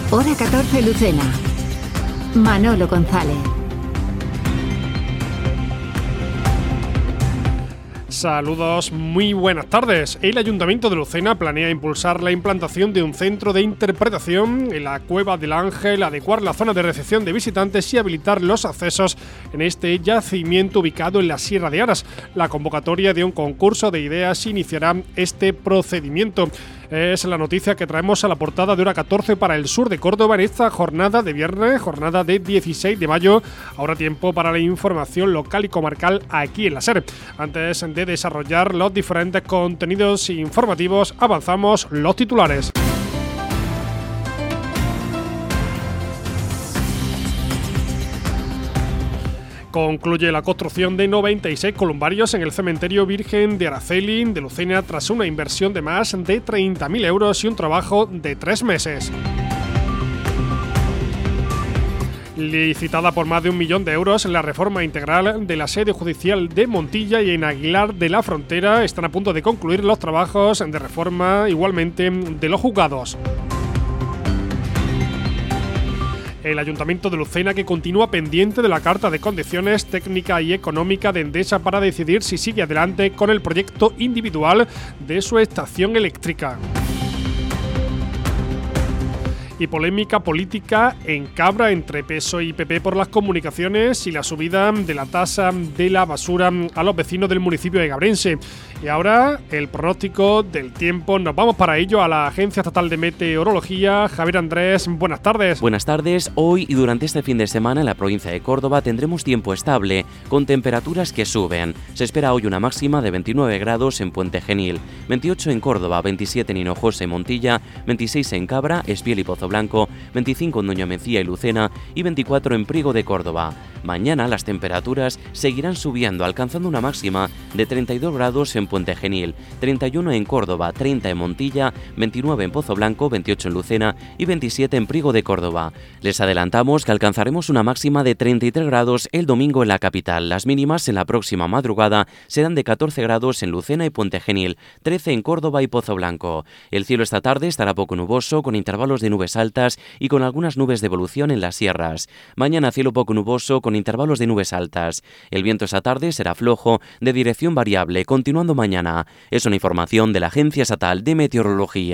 Hora 14 Lucena. Manolo González. Saludos, muy buenas tardes. El Ayuntamiento de Lucena planea impulsar la implantación de un centro de interpretación en la Cueva del Ángel, adecuar la zona de recepción de visitantes y habilitar los accesos en este yacimiento ubicado en la Sierra de Aras. La convocatoria de un concurso de ideas iniciará este procedimiento. Es la noticia que traemos a la portada de Hora 14 para el sur de Córdoba en esta jornada de viernes, jornada de 16 de mayo. Ahora tiempo para la información local y comarcal aquí en la SER. Antes de desarrollar los diferentes contenidos informativos, avanzamos los titulares. Concluye la construcción de 96 columbarios en el cementerio Virgen de Araceli de Lucena tras una inversión de más de 30.000 euros y un trabajo de 3 meses. Licitada por más de 1 millón de euros, la reforma integral de la sede judicial de Montilla y en Aguilar de la Frontera están a punto de concluir los trabajos de reforma igualmente de los juzgados. El Ayuntamiento de Lucena, que continúa pendiente de la carta de condiciones técnica y económica de Endesa para decidir si sigue adelante con el proyecto individual de su estación eléctrica. Y polémica política en Cabra entre PSOE y PP por las comunicaciones y la subida de la tasa de la basura a los vecinos del municipio de Gabrense. Y ahora el pronóstico del tiempo. Nos vamos para ello a la Agencia Estatal de Meteorología. Javier Andrés, buenas tardes. Buenas tardes. Hoy y durante este fin de semana en la provincia de Córdoba tendremos tiempo estable, con temperaturas que suben. Se espera hoy una máxima de 29 grados en Puente Genil, 28 en Córdoba, 27 en Hinojosa y Montilla, 26 en Cabra, Espiel y Pozo Blanco, 25 en Doña Mencía y Lucena y 24 en Priego de Córdoba. Mañana las temperaturas seguirán subiendo, alcanzando una máxima de 32 grados en Puente Genil, 31 en Córdoba, 30 en Montilla, 29 en Pozo Blanco, 28 en Lucena y 27 en Priego de Córdoba. Les adelantamos que alcanzaremos una máxima de 33 grados el domingo en la capital. Las mínimas en la próxima madrugada serán de 14 grados en Lucena y Puente Genil, 13 en Córdoba y Pozo Blanco. El cielo esta tarde estará poco nuboso, con intervalos de nubes altas y con algunas nubes de evolución en las sierras. Mañana cielo poco nuboso, con intervalos de nubes altas. El viento esta tarde será flojo, de dirección variable, continuando mañana. Es una información de la Agencia Estatal de Meteorología.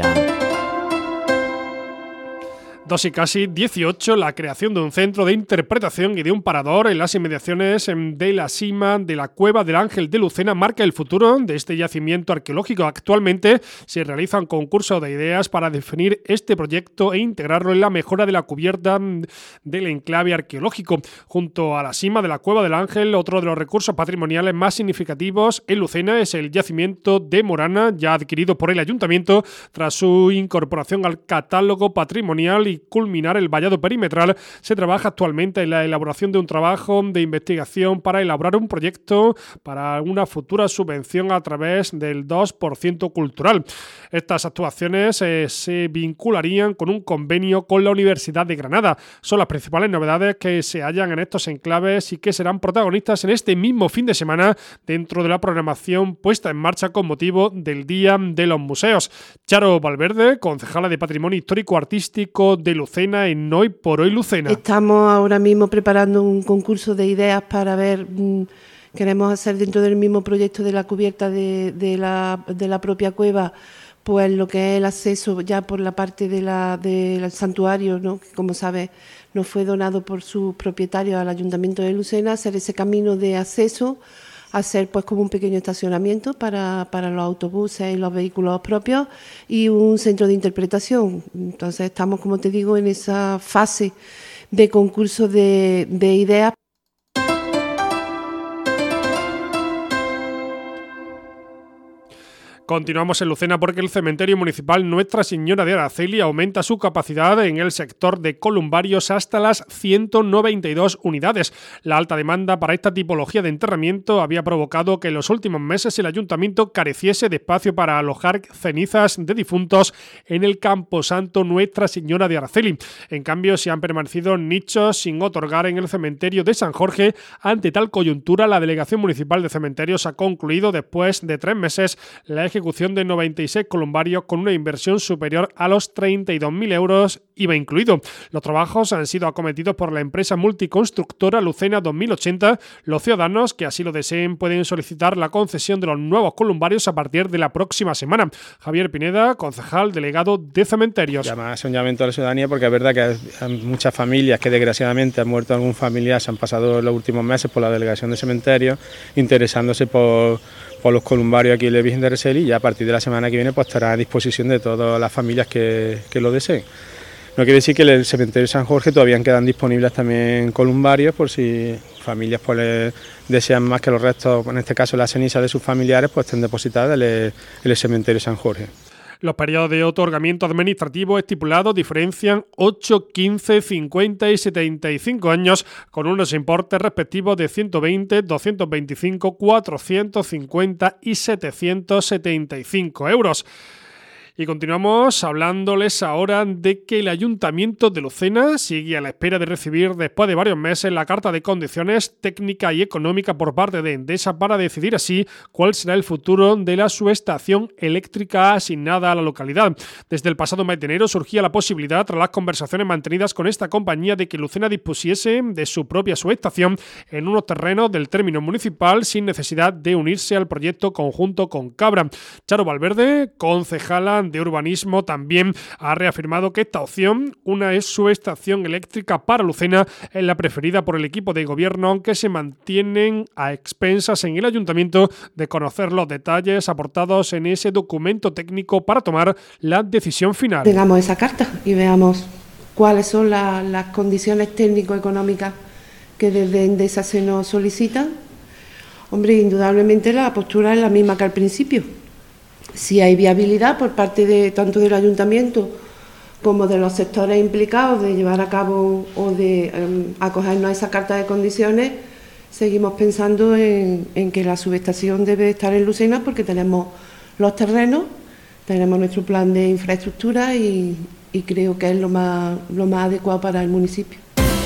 2 y casi 18, la creación de un centro de interpretación y de un parador en las inmediaciones de la cima de la Cueva del Ángel de Lucena marca el futuro de este yacimiento arqueológico. Actualmente se realiza un concurso de ideas para definir este proyecto e integrarlo en la mejora de la cubierta del enclave arqueológico. Junto a la cima de la Cueva del Ángel, otro de los recursos patrimoniales más significativos en Lucena es el yacimiento de Morana, ya adquirido por el Ayuntamiento tras su incorporación al catálogo patrimonial y culminar el vallado perimetral. Se trabaja actualmente en la elaboración de un trabajo de investigación para elaborar un proyecto para una futura subvención a través del 2% cultural. Estas actuaciones se vincularían con un convenio con la Universidad de Granada. Son las principales novedades que se hallan en estos enclaves y que serán protagonistas en este mismo fin de semana dentro de la programación puesta en marcha con motivo del Día de los Museos. Charo Valverde, concejala de Patrimonio Histórico Artístico de Lucena en Hoy por Hoy Lucena. Estamos ahora mismo preparando un concurso de ideas para ver, queremos hacer dentro del mismo proyecto de la cubierta de la propia cueva, pues lo que es el acceso ya por la parte del santuario, ¿no? Que como sabes nos fue donado por sus propietarios al Ayuntamiento de Lucena, hacer ese camino de acceso, hacer pues como un pequeño estacionamiento para los autobuses y los vehículos propios y un centro de interpretación. Entonces estamos, como te digo, en esa fase de concurso de ideas. Continuamos en Lucena porque el cementerio municipal Nuestra Señora de Araceli aumenta su capacidad en el sector de columbarios hasta las 192 unidades. La alta demanda para esta tipología de enterramiento había provocado que en los últimos meses el ayuntamiento careciese de espacio para alojar cenizas de difuntos en el camposanto Nuestra Señora de Araceli. En cambio, se han permanecido nichos sin otorgar en el cementerio de San Jorge. Ante tal coyuntura, la Delegación Municipal de Cementerios ha concluido, después de 3 meses, la ejecución ejecución de 96 columbarios con una inversión superior a los 32.000 euros, IVA incluido. Los trabajos han sido acometidos por la empresa multiconstructora Lucena 2080. Los ciudadanos que así lo deseen pueden solicitar la concesión de los nuevos columbarios a partir de la próxima semana. Javier Pineda, concejal delegado de Cementerios. Es un llamamiento a la ciudadanía porque es verdad que hay muchas familias que desgraciadamente han muerto algún familiar, se han pasado los últimos meses por la delegación de Cementerios interesándose por los columbarios aquí en la Virgen de Araceli, y ya a partir de la semana que viene pues estará a disposición de todas las familias que lo deseen. No quiere decir que en el cementerio de San Jorge todavía quedan disponibles también columbarios por si familias pues desean más que los restos, en este caso las cenizas de sus familiares, pues estén depositadas en el cementerio de San Jorge. Los periodos de otorgamiento administrativo estipulados diferencian 8, 15, 50 y 75 años, con unos importes respectivos de 120, 225, 450 y 775 euros. Y continuamos hablándoles ahora de que el Ayuntamiento de Lucena sigue a la espera de recibir después de varios meses la carta de condiciones técnica y económica por parte de Endesa para decidir así cuál será el futuro de la subestación eléctrica asignada a la localidad. Desde el pasado mes de enero surgía la posibilidad, tras las conversaciones mantenidas con esta compañía, de que Lucena dispusiese de su propia subestación en unos terrenos del término municipal sin necesidad de unirse al proyecto conjunto con Cabra. Charo Valverde, concejala de Urbanismo, también ha reafirmado que esta opción, una subestación eléctrica para Lucena, es la preferida por el equipo de gobierno, aunque se mantienen a expensas en el ayuntamiento de conocer los detalles aportados en ese documento técnico para tomar la decisión final. Tengamos esa carta y veamos cuáles son las condiciones técnico-económicas que desde Endesa se nos solicitan. Hombre, indudablemente la postura es la misma que al principio. Si hay viabilidad por parte de tanto del ayuntamiento como de los sectores implicados de llevar a cabo o de acogernos a esa carta de condiciones, seguimos pensando en que la subestación debe estar en Lucena porque tenemos los terrenos, tenemos nuestro plan de infraestructura y creo que es lo más adecuado para el municipio.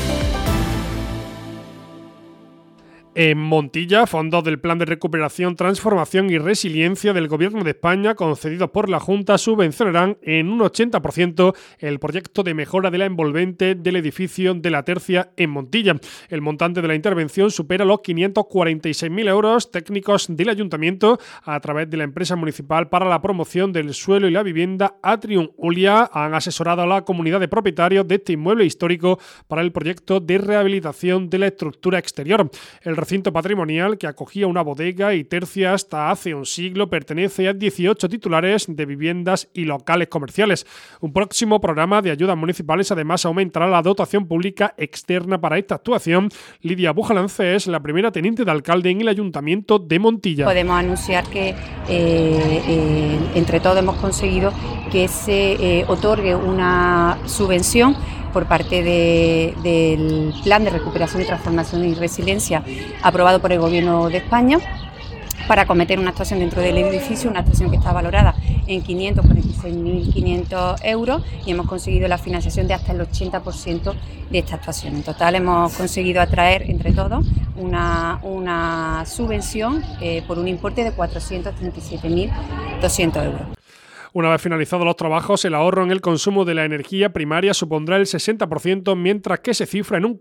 En Montilla, fondos del Plan de Recuperación, Transformación y Resiliencia del Gobierno de España, concedidos por la Junta, subvencionarán en un 80% el proyecto de mejora de la envolvente del edificio de La Tercia en Montilla. El montante de la intervención supera los 546.000 euros. Técnicos del Ayuntamiento, a través de la empresa municipal para la promoción del suelo y la vivienda Atrium Ulia, han asesorado a la comunidad de propietarios de este inmueble histórico para el proyecto de rehabilitación de la estructura exterior. El recinto patrimonial, que acogía una bodega y tercia hasta hace un siglo, pertenece a 18 titulares de viviendas y locales comerciales. Un próximo programa de ayudas municipales además aumentará la dotación pública externa para esta actuación. Lidia Bujalance es la primera teniente de alcalde en el Ayuntamiento de Montilla. Podemos anunciar que entre todos hemos conseguido que se otorgue una subvención por parte del Plan de Recuperación y Transformación y Resiliencia aprobado por el Gobierno de España para acometer una actuación dentro del edificio, una actuación que está valorada en 546.500 euros y hemos conseguido la financiación de hasta el 80% de esta actuación. En total hemos conseguido atraer entre todos una subvención por un importe de 437.200 euros. Una vez finalizados los trabajos, el ahorro en el consumo de la energía primaria supondrá el 60%, mientras que se cifra en un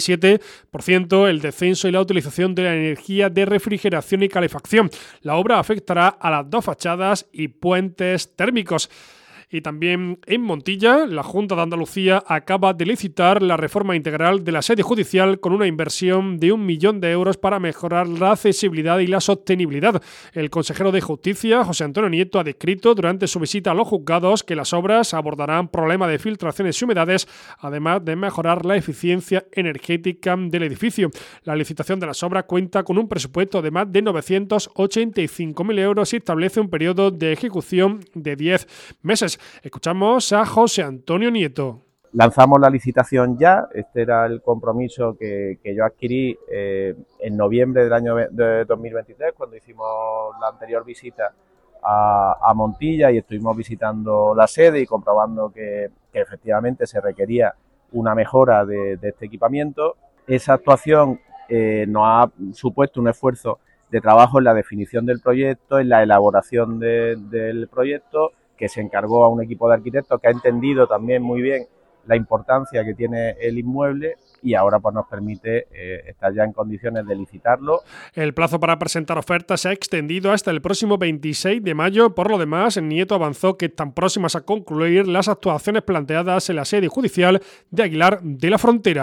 47% el descenso y la utilización de la energía de refrigeración y calefacción. La obra afectará a las dos fachadas y puentes térmicos. Y también en Montilla, la Junta de Andalucía acaba de licitar la reforma integral de la sede judicial con una inversión de 1 millón de euros para mejorar la accesibilidad y la sostenibilidad. El consejero de Justicia, José Antonio Nieto, ha descrito durante su visita a los juzgados que las obras abordarán problemas de filtraciones y humedades, además de mejorar la eficiencia energética del edificio. La licitación de las obras cuenta con un presupuesto de más de 985.000 euros y establece un periodo de ejecución de 10 meses. Escuchamos a José Antonio Nieto. Lanzamos la licitación ya, este era el compromiso que yo adquirí en noviembre del año de 2023, cuando hicimos la anterior visita a Montilla y estuvimos visitando la sede y comprobando que efectivamente se requería una mejora de este equipamiento. Esa actuación nos ha supuesto un esfuerzo trabajo en la definición del proyecto, en la elaboración del proyecto, que se encargó a un equipo de arquitectos que ha entendido también muy bien la importancia que tiene el inmueble y ahora pues nos permite estar ya en condiciones de licitarlo. El plazo para presentar ofertas se ha extendido hasta el próximo 26 de mayo. Por lo demás, Nieto avanzó que están próximas a concluir las actuaciones planteadas en la sede judicial de Aguilar de la Frontera.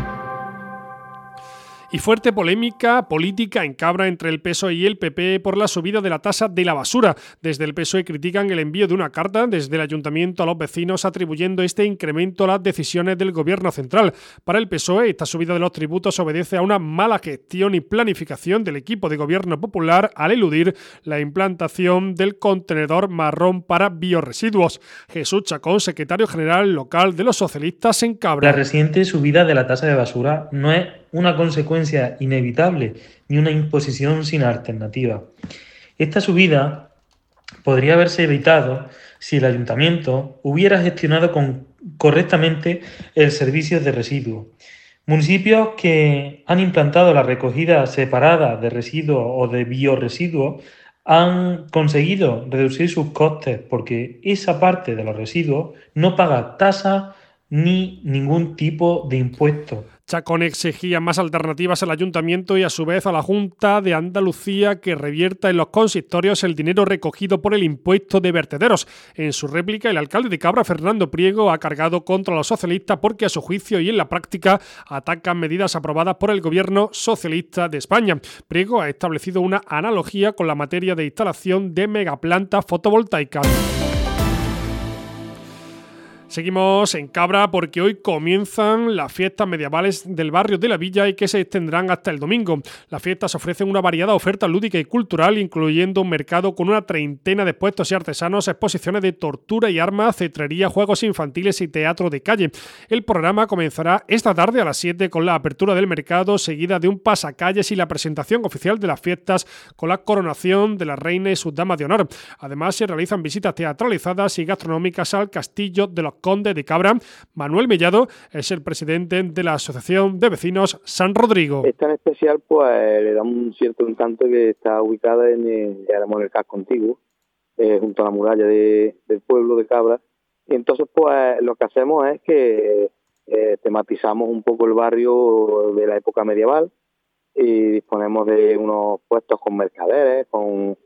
Y fuerte polémica política en Cabra entre el PSOE y el PP por la subida de la tasa de la basura. Desde el PSOE critican el envío de una carta desde el ayuntamiento a los vecinos atribuyendo este incremento a las decisiones del gobierno central. Para el PSOE, esta subida de los tributos obedece a una mala gestión y planificación del equipo de gobierno popular al eludir la implantación del contenedor marrón para biorresiduos. Jesús Chacón, secretario general local de los socialistas en Cabra. La reciente subida de la tasa de basura no es una consecuencia inevitable ni una imposición sin alternativa. Esta subida podría haberse evitado si el ayuntamiento hubiera gestionado correctamente el servicio de residuos. Municipios que han implantado la recogida separada de residuos o de biorresiduos han conseguido reducir sus costes porque esa parte de los residuos no paga tasa ni ningún tipo de impuesto. Chacón exigía más alternativas al ayuntamiento y a su vez a la Junta de Andalucía que revierta en los consistorios el dinero recogido por el impuesto de vertederos. En su réplica, el alcalde de Cabra, Fernando Priego, ha cargado contra los socialistas porque a su juicio y en la práctica atacan medidas aprobadas por el gobierno socialista de España. Priego ha establecido una analogía con la materia de instalación de megaplantas fotovoltaicas. Seguimos en Cabra porque hoy comienzan las fiestas medievales del barrio de la Villa y que se extenderán hasta el domingo. Las fiestas ofrecen una variada oferta lúdica y cultural, incluyendo un mercado con una treintena de puestos y artesanos, exposiciones de tortura y armas, cetrería, juegos infantiles y teatro de calle. El programa comenzará esta tarde a las 7 con la apertura del mercado, seguida de un pasacalles y la presentación oficial de las fiestas con la coronación de la reina y sus damas de honor. Además, se realizan visitas teatralizadas y gastronómicas al castillo de los Conde de Cabra. Manuel Mellado es el presidente de la Asociación de Vecinos San Rodrigo. Esta en especial pues le da un cierto encanto que está ubicada en el casco antiguo, junto a la muralla del pueblo de Cabra. Y entonces pues lo que hacemos es que tematizamos un poco el barrio de la época medieval y disponemos de unos puestos con mercaderes, con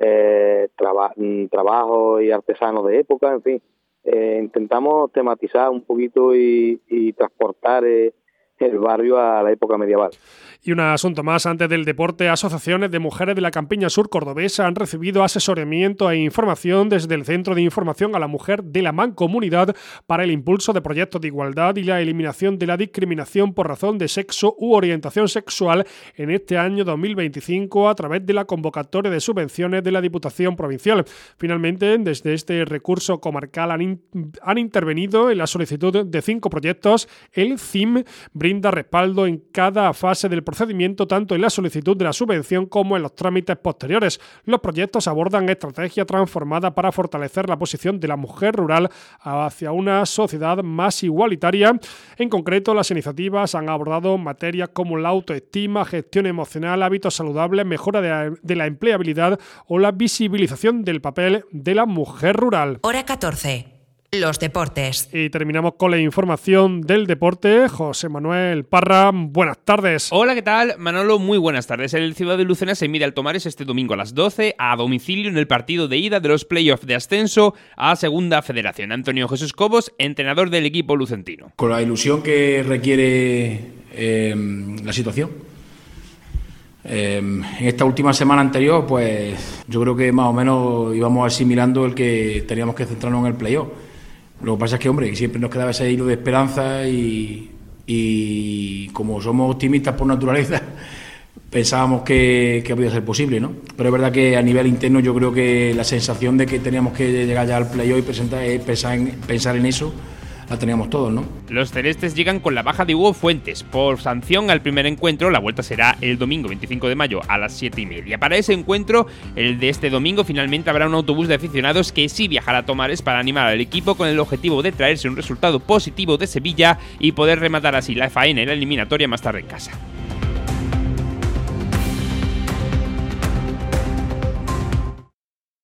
trabajos y artesanos de época, en fin. Intentamos tematizar un poquito y transportar el barrio a la época medieval. Y un asunto más antes del deporte. Asociaciones de mujeres de la Campiña Sur cordobesa han recibido asesoramiento e información desde el Centro de Información a la Mujer de la Mancomunidad para el impulso de proyectos de igualdad y la eliminación de la discriminación por razón de sexo u orientación sexual en este año 2025 a través de la convocatoria de subvenciones de la Diputación Provincial. Finalmente, desde este recurso comarcal han intervenido en la solicitud de 5 proyectos. El CIM brinda respaldo en cada fase del procedimiento, tanto en la solicitud de la subvención como en los trámites posteriores. Los proyectos abordan estrategias transformadas para fortalecer la posición de la mujer rural hacia una sociedad más igualitaria. En concreto, las iniciativas han abordado materias como la autoestima, gestión emocional, hábitos saludables, mejora de la empleabilidad o la visibilización del papel de la mujer rural. Hora 14. Los deportes. Y terminamos con la información del deporte. José Manuel Parra, buenas tardes. Hola, ¿qué tal? Manolo, muy buenas tardes. El Ciudad de Lucena se mide al Tomares este domingo a las 12 a domicilio en el partido de ida de los playoffs de ascenso a Segunda Federación. Antonio Jesús Cobos, entrenador del equipo lucentino. Con la ilusión que requiere la situación. En esta última semana anterior, pues yo creo que más o menos íbamos asimilando el que teníamos que centrarnos en el playoff. Lo que pasa es que, hombre, siempre nos quedaba ese hilo de esperanza y como somos optimistas por naturaleza, pensábamos que podía ser posible, ¿no? Pero es verdad que a nivel interno yo creo que la sensación de que teníamos que llegar ya al playoff y pensar en eso, la teníamos todos, ¿no? Los celestes llegan con la baja de Hugo Fuentes. Por sanción al primer encuentro, la vuelta será el domingo 25 de mayo a las 7:30. Para ese encuentro, el de este domingo, finalmente habrá un autobús de aficionados que sí viajará a Tomares para animar al equipo con el objetivo de traerse un resultado positivo de Sevilla y poder rematar así la faena y la eliminatoria más tarde en casa.